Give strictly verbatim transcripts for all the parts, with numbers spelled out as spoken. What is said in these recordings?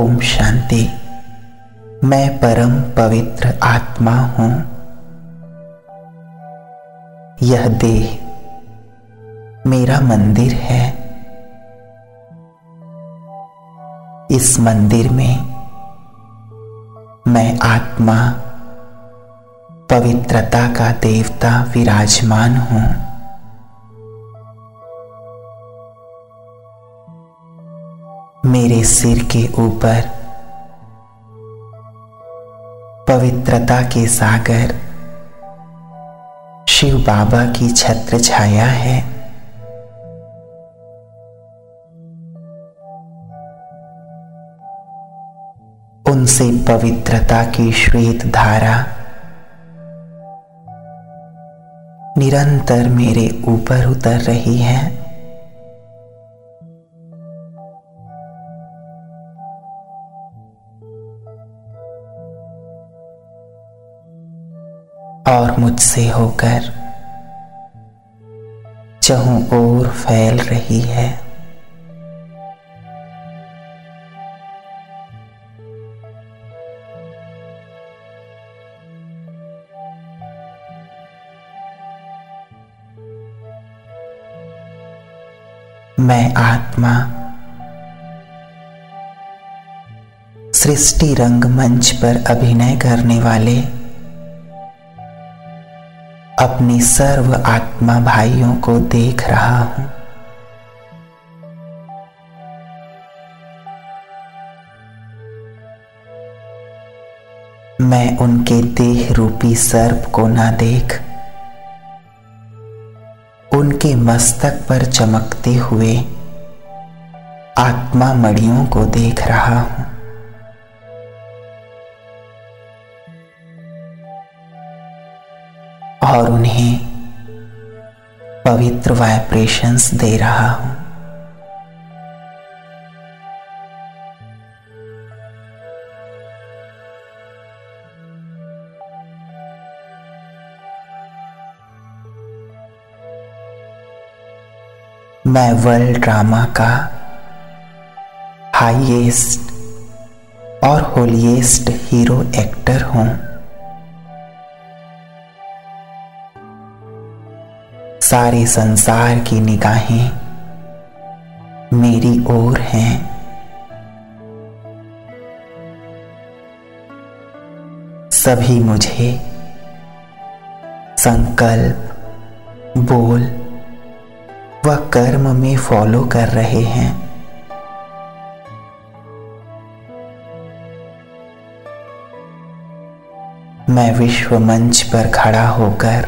ओम शांति। मैं परम पवित्र आत्मा हूं। यह देह मेरा मंदिर है। इस मंदिर में मैं आत्मा पवित्रता का देवता विराजमान हूं। मेरे सिर के ऊपर पवित्रता के सागर शिव बाबा की छत्र छाया है। उनसे पवित्रता की श्वेत धारा निरंतर मेरे ऊपर उतर रही है। और मुझसे होकर चहुं ओर फैल रही है। मैं आत्मा सृष्टि रंगमंच पर अभिनय करने वाले अपने सर्व आत्मा भाइयों को देख रहा हूं। मैं उनके देह रूपी सर्प को ना देख उनके मस्तक पर चमकते हुए आत्मा मणियों को देख रहा हूं। और उन्हें पवित्र वाइब्रेशंस दे रहा हूं। मैं वर्ल्ड ड्रामा का हाईएस्ट और होलीएस्ट हीरो एक्टर हूं। सारे संसार की निगाहें मेरी ओर हैं। सभी मुझे संकल्प, बोल व कर्म में फॉलो कर रहे हैं। मैं विश्व मंच पर खड़ा होकर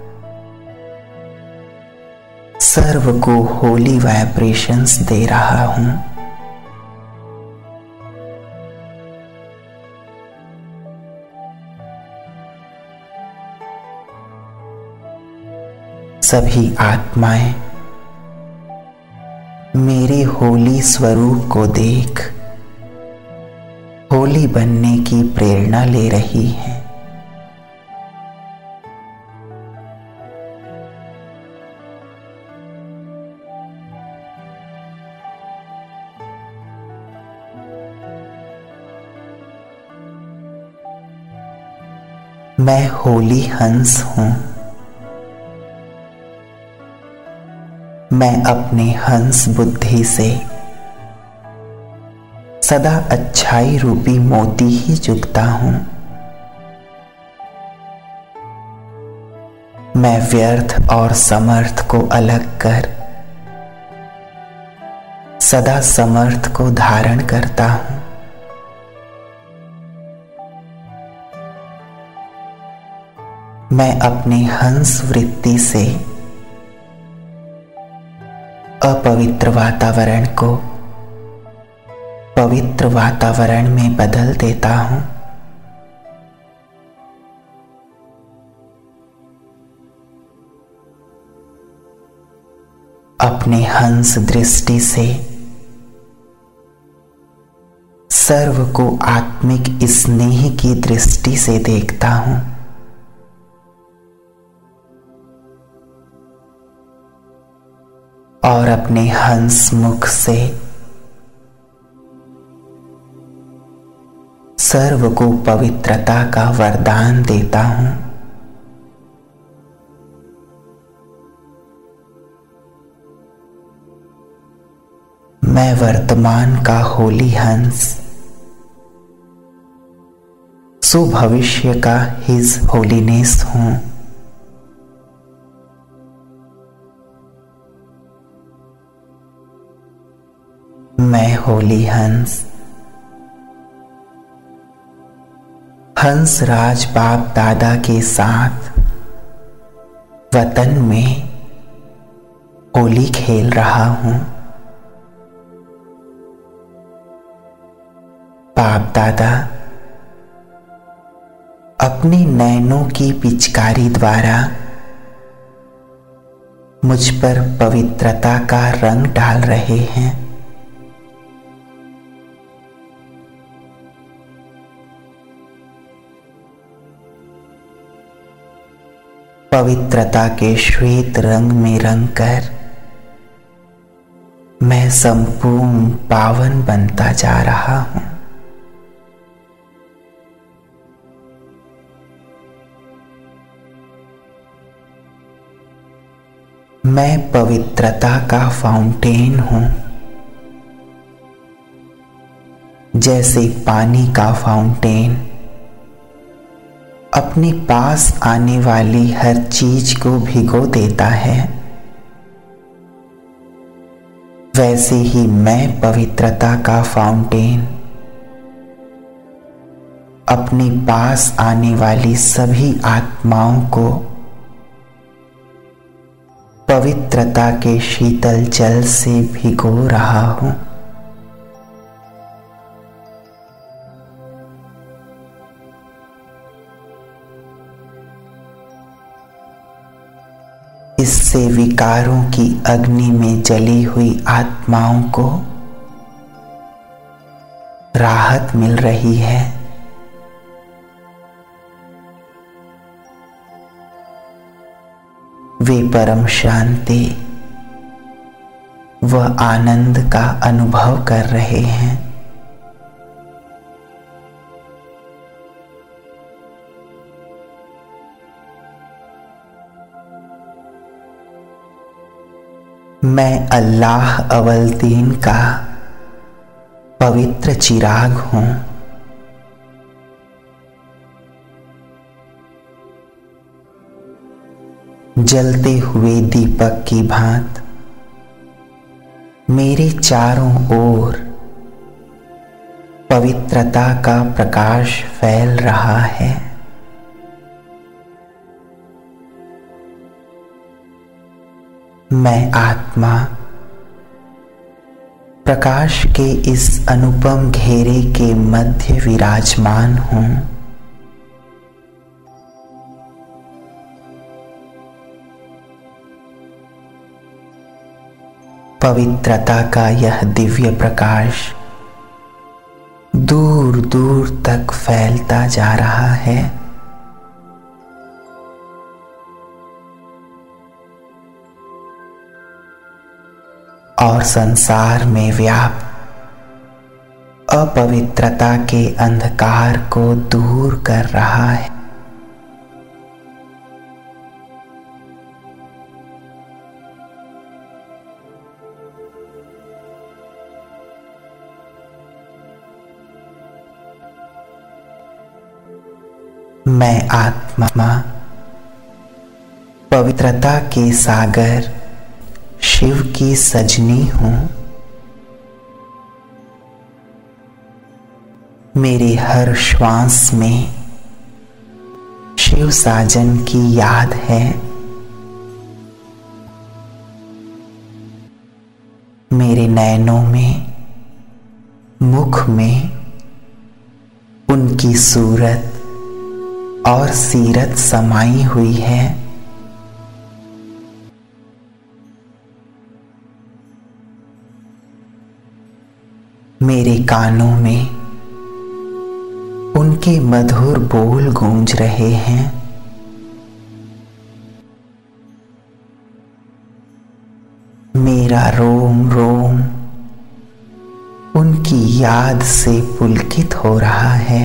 सर्व को होली वाइब्रेशंस दे रहा हूं। सभी आत्माएं मेरे होली स्वरूप को देख होली बनने की प्रेरणा ले रही हैं। मैं होली हंस हूं। मैं अपने हंस बुद्धि से सदा अच्छाई रूपी मोती ही चुगता हूं। मैं व्यर्थ और समर्थ को अलग कर सदा समर्थ को धारण करता हूं। मैं अपने हंस वृत्ति से अपवित्र वातावरण को पवित्र वातावरण में बदल देता हूं। अपने हंस दृष्टि से सर्व को आत्मिक स्नेह की दृष्टि से देखता हूं। और अपने हंस मुख से सर्व को पवित्रता का वरदान देता हूं। मैं वर्तमान का होली हंस, सुभविष्य का हिज होलीनेस हूं। मैं होली हंस, हंस राज बाप दादा के साथ वतन में होली खेल रहा हूं। बाप दादा अपनी नैनों की पिचकारी द्वारा मुझ पर पवित्रता का रंग डाल रहे हैं। पवित्रता के श्वेत रंग में रंगकर मैं संपूर्ण पावन बनता जा रहा हूं। मैं पवित्रता का फाउंटेन हूं। जैसे पानी का फाउंटेन अपने पास आने वाली हर चीज को भिगो देता है, वैसे ही मैं पवित्रता का फाउंटेन अपने पास आने वाली सभी आत्माओं को पवित्रता के शीतल जल से भिगो रहा हूं। इससे विकारों की अग्नि में जली हुई आत्माओं को राहत मिल रही है। वे परम शांति व आनंद का अनुभव कर रहे हैं। मैं अल्लाह अवल दीन का पवित्र चिराग हूं। जलते हुए दीपक की भांत मेरे चारों ओर पवित्रता का प्रकाश फैल रहा है। मैं आत्मा प्रकाश के इस अनुपम घेरे के मध्य विराजमान हूं। पवित्रता का यह दिव्य प्रकाश दूर दूर तक फैलता जा रहा है। और संसार में व्याप्त अपवित्रता के अंधकार को दूर कर रहा है। मैं आत्मा पवित्रता के सागर शिव की सजनी हूं। मेरे हर श्वास में शिव साजन की याद है। मेरे नैनों में, मुख में उनकी सूरत और सीरत समाई हुई है। मेरे कानों में उनके मधुर बोल गूंज रहे हैं। मेरा रोम रोम उनकी उनकी याद से पुलकित हो रहा है।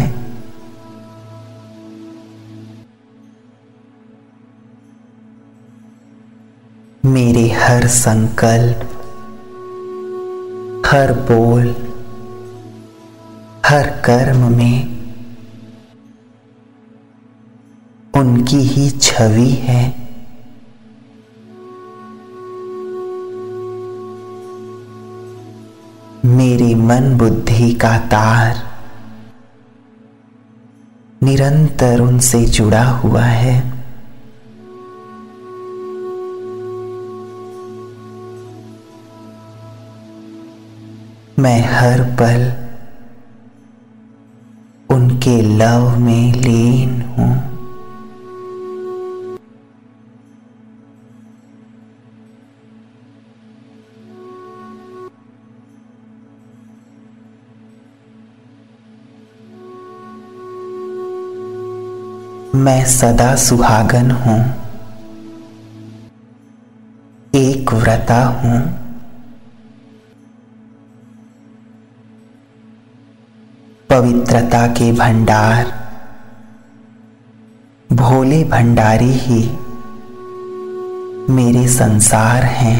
मेरे हर संकल्प, हर बोल, हर कर्म में उनकी ही छवि है। मेरी मन बुद्धि का तार निरंतर उनसे जुड़ा हुआ है। मैं हर पल उनके लव में लीन हूं। मैं सदा सुहागन हूं, एक व्रता हूं। पवित्रता के भंडार भोले भंडारी ही मेरे संसार हैं।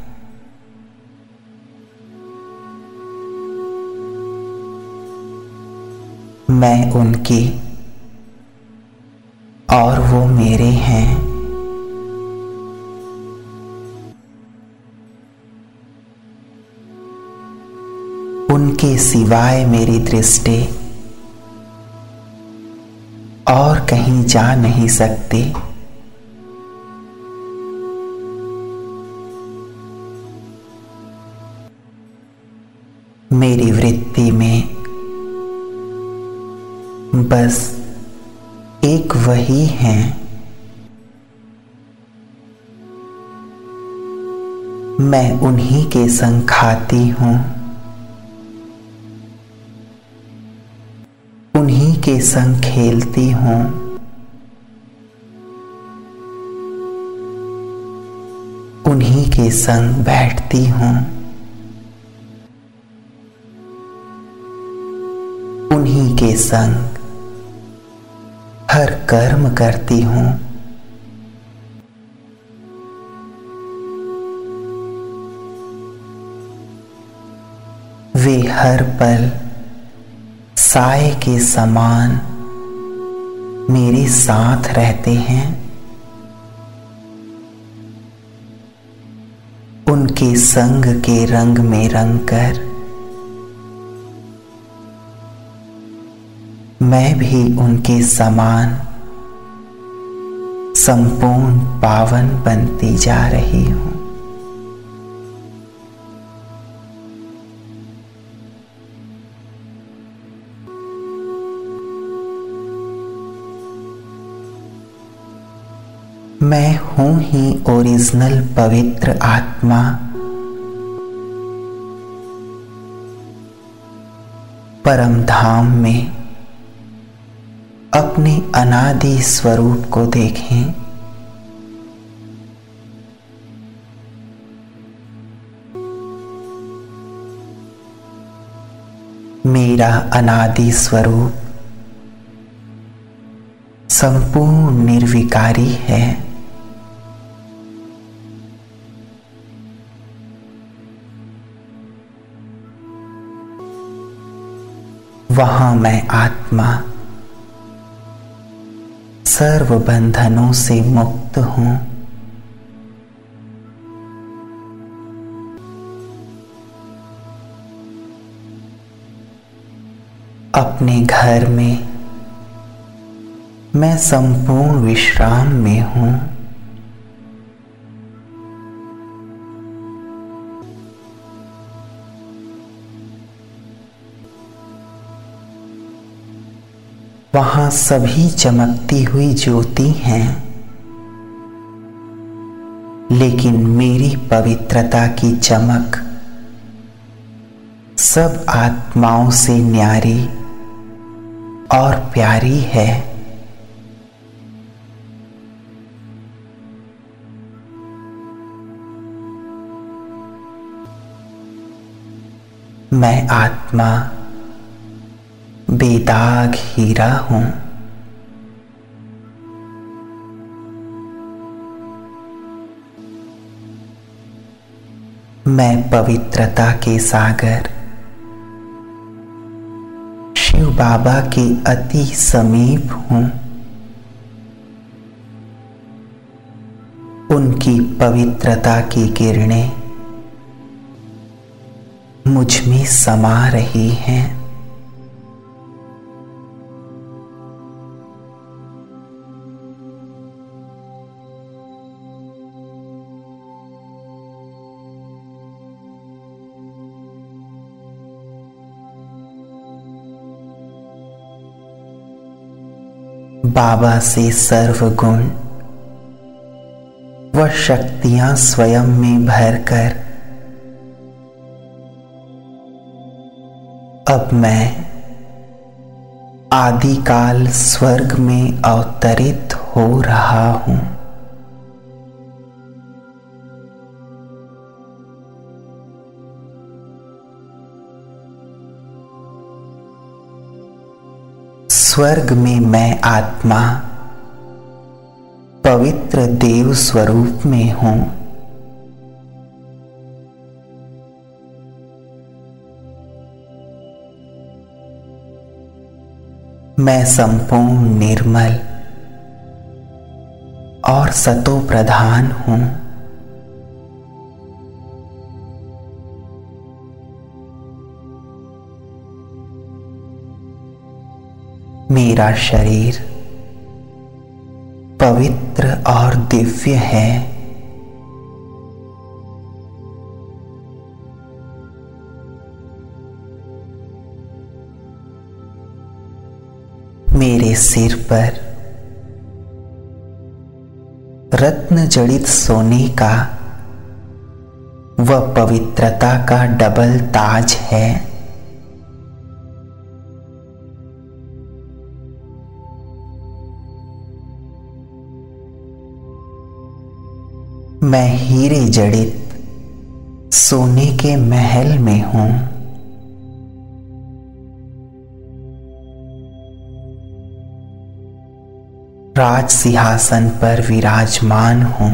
मैं उनकी और वो मेरे हैं। उनके सिवाय मेरी दृष्टि और कहीं जा नहीं सकती। मेरी वृत्ति में बस एक वही हैं। मैं उन्हीं के संग खाती हूं, उन्हीं के संग खेलती हूं। उन्हीं के संग बैठती हूं, उन्हीं के संग हर कर्म करती हूं। वे हर पल साए के समान मेरे साथ रहते हैं। उनके संग के रंग में रंगकर मैं भी उनके समान संपूर्ण पावन बनती जा रही हूं। मैं हूं ही ओरिजिनल पवित्र आत्मा। परम धाम में अपने अनादि स्वरूप को देखें। मेरा अनादि स्वरूप संपूर्ण निर्विकारी है। वहां मैं आत्मा सर्व बंधनों से मुक्त हूं। अपने घर में मैं संपूर्ण विश्राम में हूं। वहां सभी चमकती हुई ज्योति हैं, लेकिन मेरी पवित्रता की चमक सब आत्माओं से न्यारी और प्यारी है। मैं आत्मा बेदाग हीरा हूं। मैं पवित्रता के सागर शिव बाबा के अति समीप हूं। उनकी पवित्रता की किरणें मुझ में समा रही हैं। बाबा से सर्वगुण व शक्तियां स्वयं में भरकर अब मैं आदिकाल स्वर्ग में अवतरित हो रहा हूं। स्वर्ग में मैं आत्मा पवित्र देव स्वरूप में हूं। मैं संपूर्ण निर्मल और सतो प्रधान हूं। मेरा शरीर पवित्र और दिव्य है। मेरे सिर पर रत्न जड़ित सोने का व पवित्रता का डबल ताज है। मैं हीरे जड़ित सोने के महल में हूं। राज सिंहासन पर विराजमान हूं।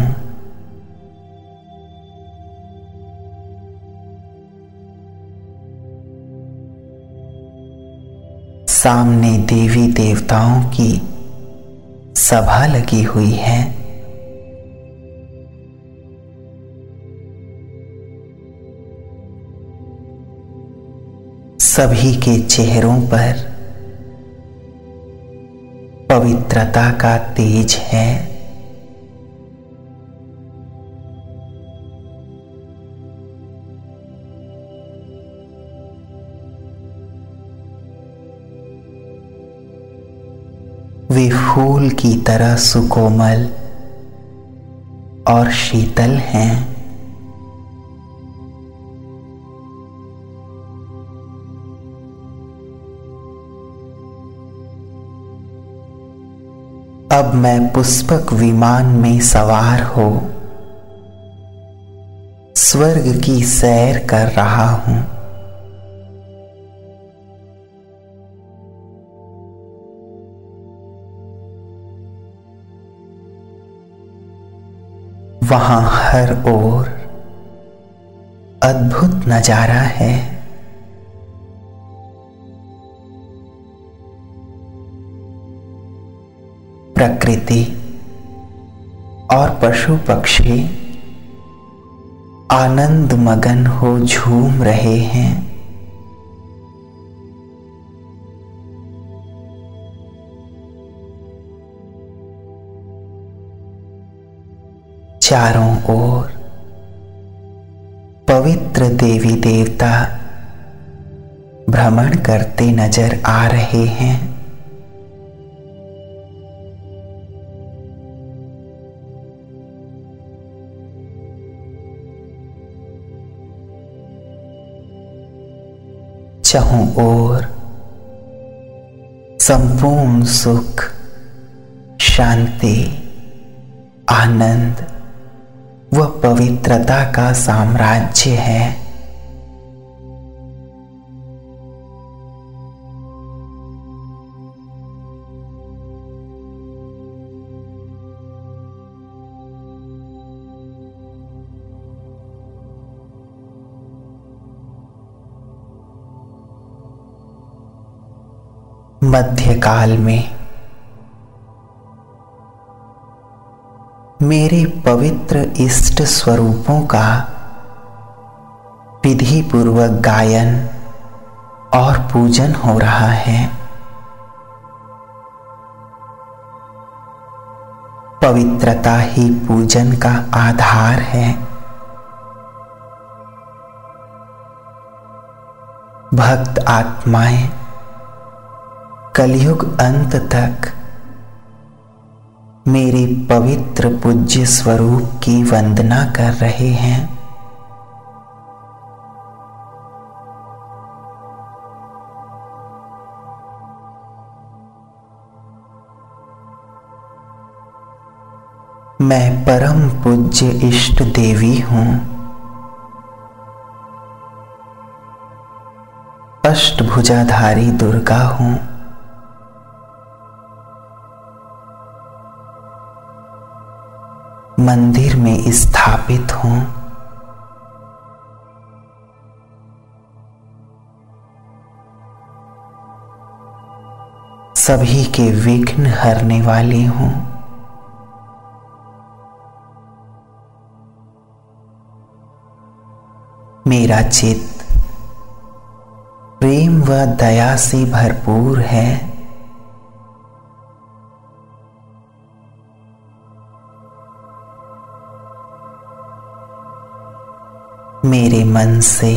सामने देवी देवताओं की सभा लगी हुई है। सभी के चेहरों पर पवित्रता का तेज है। वे फूल की तरह सुकोमल और शीतल हैं। अब मैं पुष्पक विमान में सवार हो स्वर्ग की सैर कर रहा हूं। वहां हर ओर अद्भुत नजारा है। प्रकृति और पशु पक्षी आनंद मगन हो झूम रहे हैं। चारों ओर पवित्र देवी देवता भ्रमण करते नजर आ रहे हैं। चारों ओर संपूर्ण सुख, शांति, आनंद व पवित्रता का साम्राज्य है। मध्यकाल में मेरे पवित्र इष्ट स्वरूपों का विधि पूर्वक गायन और पूजन हो रहा है। पवित्रता ही पूजन का आधार है। भक्त आत्माएं कलयुग अंत तक मेरे पवित्र पूज्य स्वरूप की वंदना कर रहे हैं। मैं परम पूज्य इष्ट देवी हूं। अष्टभुजाधारी दुर्गा हूं। मंदिर में स्थापित हूं। सभी के विघ्न हरने वाली हूं। मेरा चित्त प्रेम व दया से भरपूर है। मेरे मन से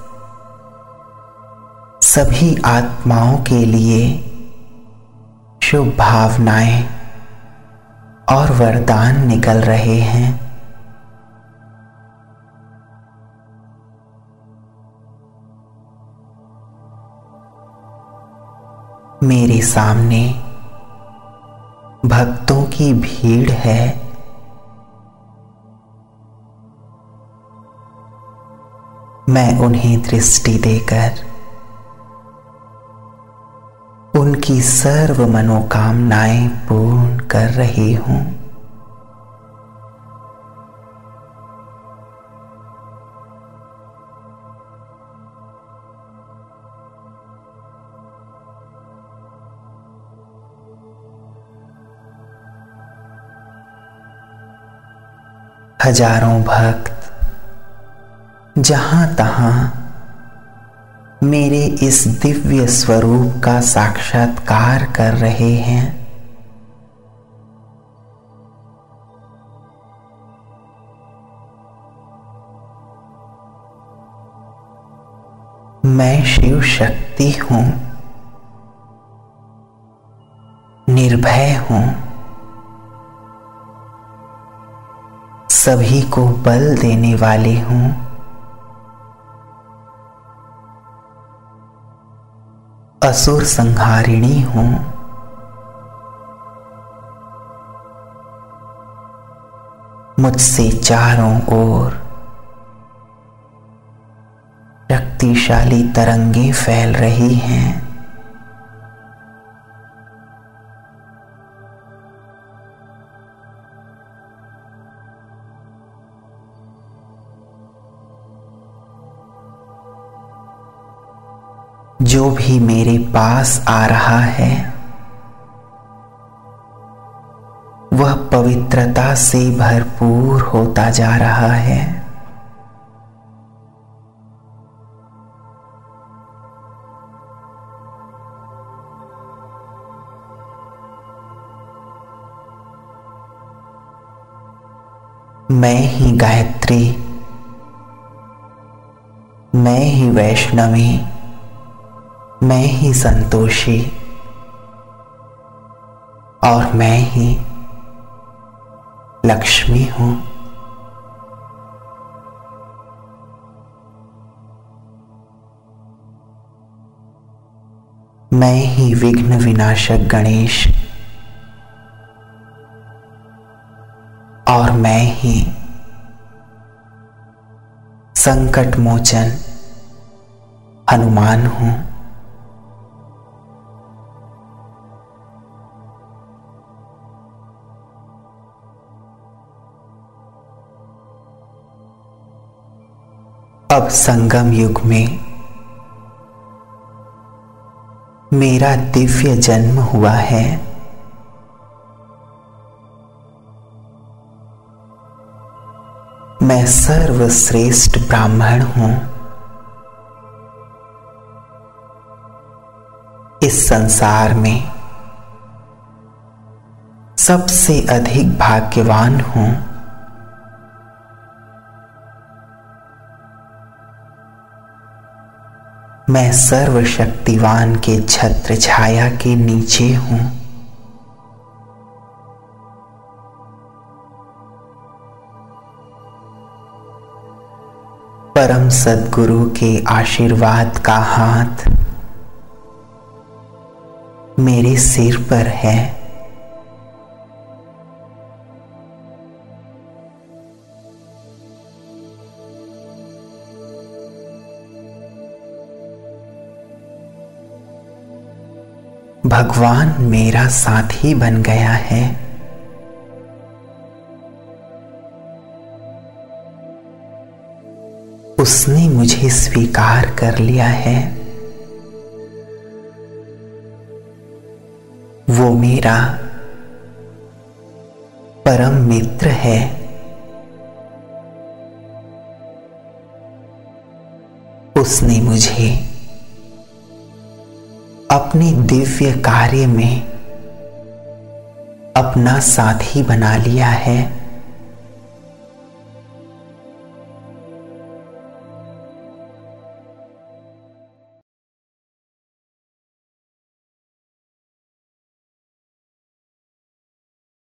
सभी आत्माओं के लिए शुभ भावनाएं और वरदान निकल रहे हैं। मेरे सामने भक्तों की भीड़ है। मैं उन्हें दृष्टि देकर उनकी सर्व मनोकामनाएं पूर्ण कर रही हूं। हजारों भक्त जहां तहां मेरे इस दिव्य स्वरूप का साक्षात्कार कर रहे हैं। मैं शिव शक्ति हूं, निर्भय हूं, सभी को बल देने वाली हूं। असुर संहारिणी हूं। मुझसे चारों ओर शक्तिशाली तरंगें फैल रही हैं। जो भी मेरे पास आ रहा है वह पवित्रता से भरपूर होता जा रहा है। मैं ही गायत्री, मैं ही वैष्णवी, मैं ही संतोषी और मैं ही लक्ष्मी हूं। मैं ही विघ्न विनाशक गणेश और मैं ही संकट मोचन हनुमान हूं। अब संगम युग में मेरा दिव्य जन्म हुआ है। मैं सर्वश्रेष्ठ ब्राह्मण हूं। इस संसार में सबसे अधिक भाग्यवान हूं। मैं सर्वशक्तिवान के छत्र छाया के नीचे हूं। परम सद्गुरु के आशीर्वाद का हाथ मेरे सिर पर है। भगवान मेरा साथी बन गया है। उसने मुझे स्वीकार कर लिया है। वो मेरा परम मित्र है। उसने मुझे अपने दिव्य कार्य में अपना साथी बना लिया है।